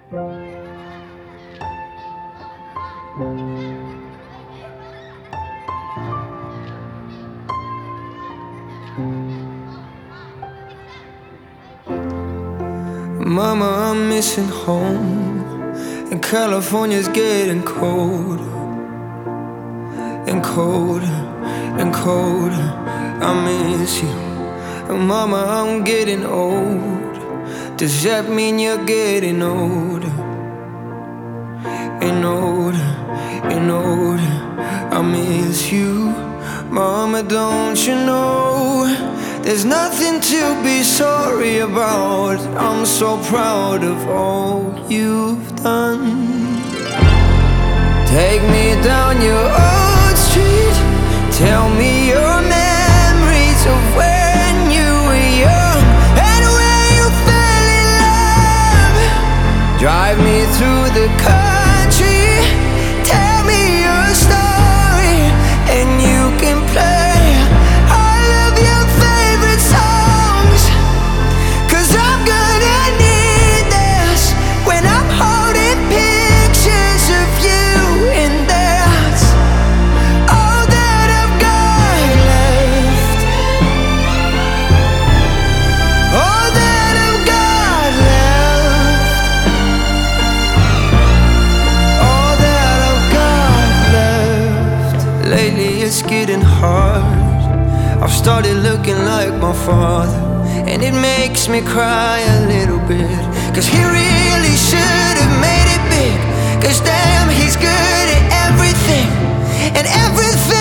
Mama, I'm missing home, and California's getting colder and colder and colder. I miss you. And Mama, I'm getting old. Does that mean you're getting older and older and older? I miss you. Mama, don't you know there's nothing to be sorry about? I'm so proud of all you've done. Take me down your old street, tell me your memories of when you were young and when you fell in love. Drive me through the country, tell me your story, and you can play all of your favorite songs. 'Cause I'm gonna need this when I'm holding pictures of you, and that's all that I've got left. All that I've got left. All that I've got left. Lately it's getting hard. I've started looking like my father, and it makes me cry a little bit. 'Cause he really should have made it big. 'Cause damn, he's good at everything, and everything